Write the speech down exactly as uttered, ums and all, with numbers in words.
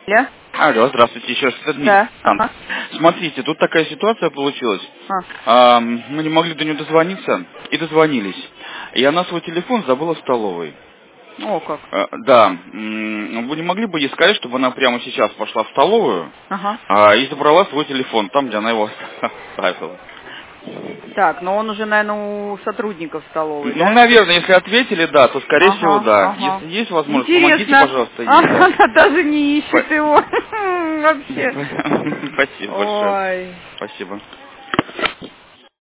Я? Алло, здравствуйте, еще раз. Это Дмитрий. Да. Там. Ага. Смотрите, тут такая ситуация получилась. А. А, мы не могли до нее дозвониться и дозвонились. И она свой телефон забыла в столовой. О, как. А, да. М, Вы не могли бы ей сказать, чтобы она прямо сейчас пошла в столовую Ага. а, и забрала свой телефон там, где она его оставила? Так, но он уже, наверное, у сотрудников столовой, Ну, да? наверное, если ответили, да, то, скорее Ага, всего, да. ага. Если есть возможность, помогите, Интересно. пожалуйста, ей. А, Да. она даже не ищет Спа- его. Вообще. Спасибо большое. Ой. Спасибо.